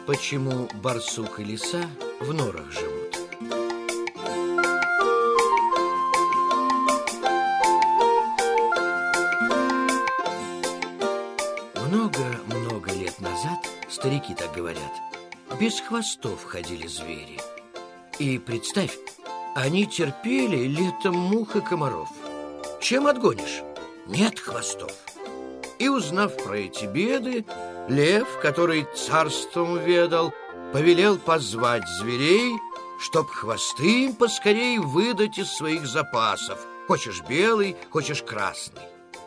Почему барсук и лиса в норах живут? Много-много лет назад, старики так говорят, без хвостов ходили звери. И представь, они терпели летом мух и комаров. Чем отгонишь? Нет хвостов. И, узнав про эти беды, лев, который царством ведал, повелел позвать зверей, чтоб хвосты им поскорей выдать из своих запасов. Хочешь белый, хочешь красный.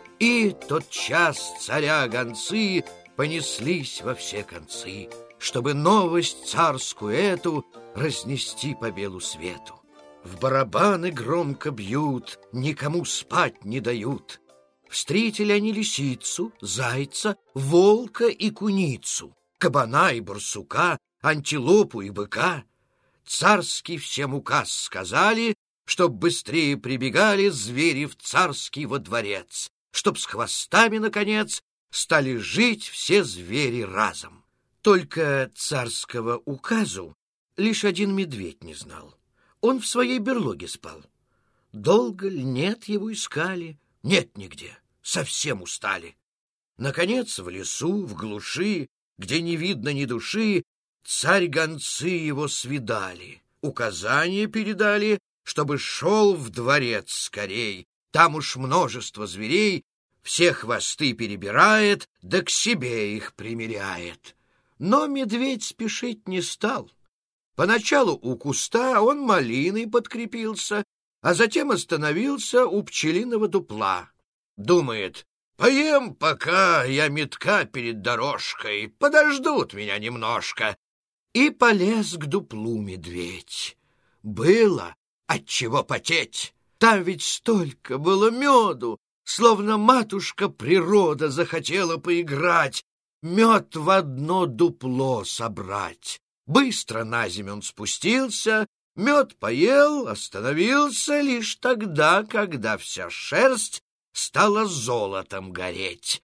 И тотчас царя гонцы понеслись во все концы, чтобы новость царскую эту разнести по белу свету. В барабаны громко бьют, никому спать не дают. Встретили они лисицу, зайца, волка и куницу, кабана и барсука, антилопу и быка. Царский всем указ сказали, чтоб быстрее прибегали звери в царский во дворец, чтоб с хвостами, наконец, стали жить все звери разом. Только царского указу лишь один медведь не знал. Он в своей берлоге спал. Долго ли нет его искали? Нет нигде, совсем устали. Наконец, в лесу, в глуши, где не видно ни души, царь-гонцы его свидали, указания передали, чтобы шел в дворец скорей. Там уж множество зверей, все хвосты перебирает, да к себе их примеряет. Но медведь спешить не стал. Поначалу у куста он малиной подкрепился, а затем остановился у пчелиного дупла. Думает, поем, пока я метка перед дорожкой, подождут меня немножко. И полез к дуплу медведь. Было отчего потеть. Там ведь столько было меду, словно матушка природа захотела поиграть, мед в одно дупло собрать. Быстро на землю он спустился, мед поел, остановился лишь тогда, когда вся шерсть стала золотом гореть.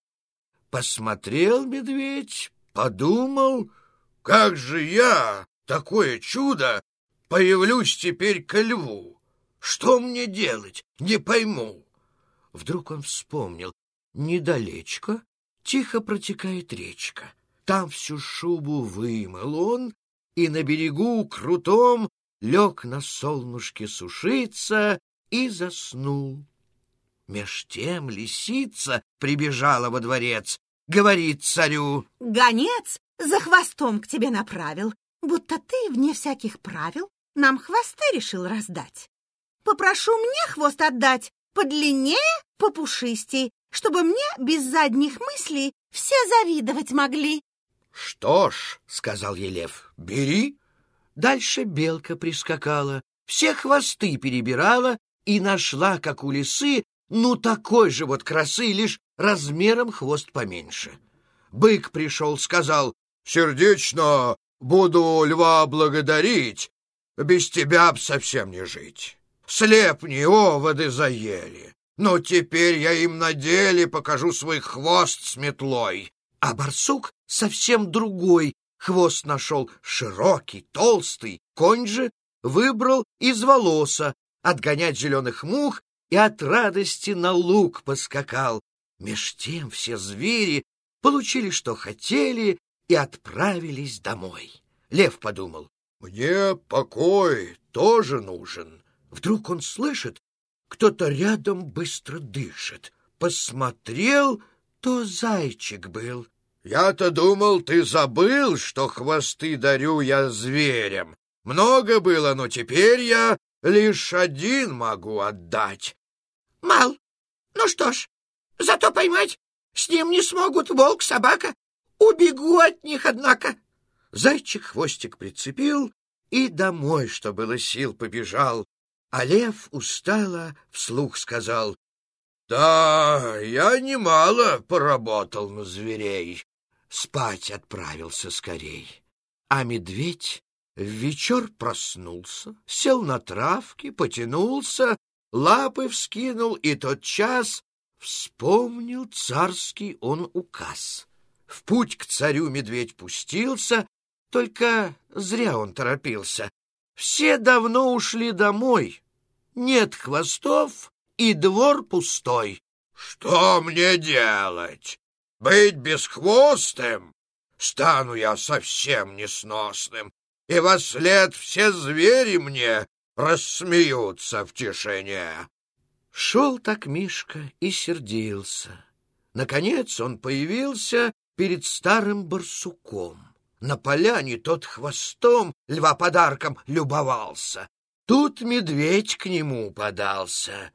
Посмотрел медведь, подумал, как же я, такое чудо, появлюсь теперь ко льву? Что мне делать, не пойму. Вдруг он вспомнил, недалечко тихо протекает речка. Там всю шубу вымыл он, и на берегу крутом лег на солнышке сушиться и заснул. Меж тем лисица прибежала во дворец, говорит царю: «Гонец за хвостом к тебе направил, будто ты, вне всяких правил, нам хвосты решил раздать. Попрошу мне хвост отдать подлиннее, попушистей, чтобы мне без задних мыслей все завидовать могли». «Что ж, — сказал ей лев, — бери». Дальше белка прискакала, все хвосты перебирала и нашла, как у лисы, такой же вот красы, лишь размером хвост поменьше. Бык пришел, сказал: «Сердечно буду льва благодарить, без тебя б совсем не жить. Слепни оводы заели, но теперь я им на деле покажу свой хвост с метлой». А барсук совсем другой хвост нашел, широкий, толстый. Конь же выбрал из волоса отгонять зеленых мух и от радости на луг поскакал. Меж тем все звери получили, что хотели, и отправились домой. Лев подумал: «Мне покой тоже нужен». Вдруг он слышит, кто-то рядом быстро дышит. Посмотрел, то зайчик был. «Я-то думал, ты забыл, что хвосты дарю я зверям. Много было, но теперь я лишь один могу отдать». «Мал. Ну что ж, зато поймать с ним не смогут волк, собака. Убегу от них, однако». Зайчик хвостик прицепил и домой, что было сил, побежал. А лев устало вслух сказал: «Да, я немало поработал на зверей». Спать отправился скорей. А медведь в вечер проснулся, сел на травке, потянулся, лапы вскинул, и тотчас вспомнил царский он указ. В путь к царю медведь пустился, Только зря он торопился. Все давно ушли домой. Нет хвостов, и двор пустой. Что мне делать? Быть бесхвостым? Стану я совсем несносным, и вослед все звери мне рассмеются в тишине. Шел так Мишка и сердился. Наконец он появился перед старым барсуком. На поляне тот хвостом льва подарком любовался. Тут медведь к нему подался.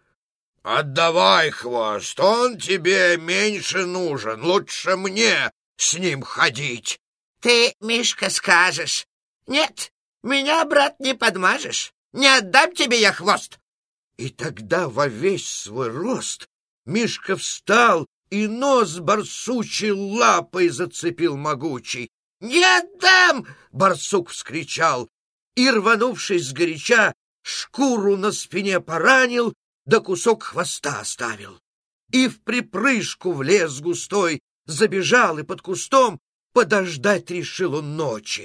«Отдавай хвост, он тебе меньше нужен, лучше мне с ним ходить». «Ты, Мишка, скажешь. Нет, меня, брат, не подмажешь. Не отдам тебе я хвост». И тогда во весь свой рост Мишка встал и нос барсучей лапой зацепил могучий. «Не отдам!» — барсук вскричал, и, рванувшись сгоряча, шкуру на спине поранил, да кусок хвоста оставил. И в припрыжку в лес густой забежал, и под кустом подождать решил он ночи.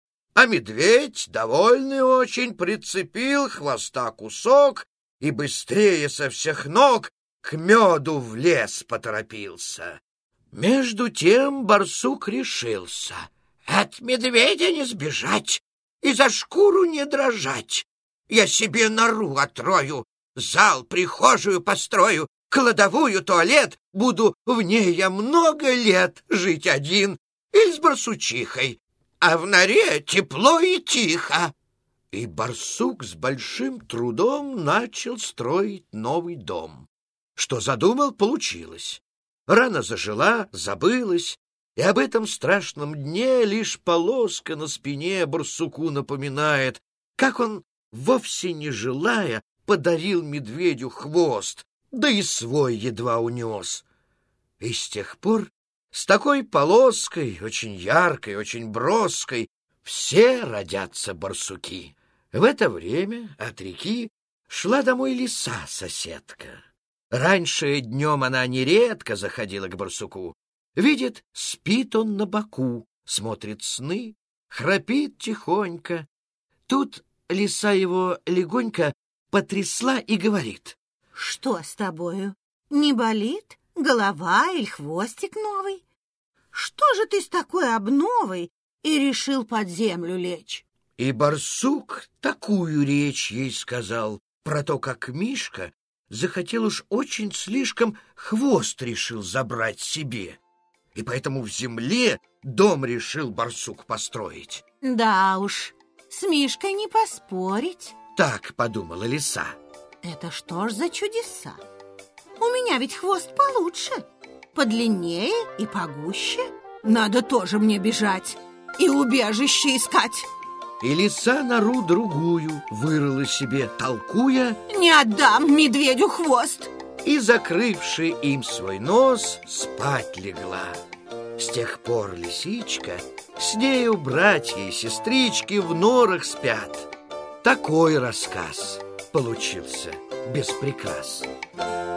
А медведь, довольный очень, прицепил хвоста кусок и быстрее со всех ног к меду в лес поторопился. Между тем барсук решился: от медведя не сбежать и за шкуру не дрожать. Я себе нору отрою, зал, прихожую построю, кладовую, туалет, буду в ней я много лет жить один или с барсучихой, а в норе тепло и тихо. И барсук с большим трудом начал строить новый дом. Что задумал, получилось. Рана зажила, забылась, и об этом страшном дне лишь полоска на спине барсуку напоминает, как он, вовсе не желая, подарил медведю хвост, да и свой едва унес. И с тех пор с такой полоской, очень яркой, очень броской, все родятся барсуки. В это время от реки шла домой лиса-соседка. Раньше днем она нередко заходила к барсуку. Видит, спит он на боку, смотрит сны, храпит тихонько. Тут лиса его легонько потрясла и говорит: «Что с тобою? Не болит? Голова или хвостик новый? Что же ты с такой обновой и решил под землю лечь?» И барсук такую речь ей сказал про то, как Мишка захотел уж очень слишком хвост решил забрать себе, и поэтому в земле дом решил барсук построить. «Да уж, с Мишкой не поспорить», — так подумала лиса. «Это что ж за чудеса? У меня ведь хвост получше, подлиннее и погуще. Надо тоже мне бежать и убежище искать». И лиса нору другую вырыла себе, толкуя: «Не отдам медведю хвост!» И, закрывши им свой нос, спать легла. С тех пор лисичка с нею братья и сестрички в норах спят. Такой рассказ получился без прикрас.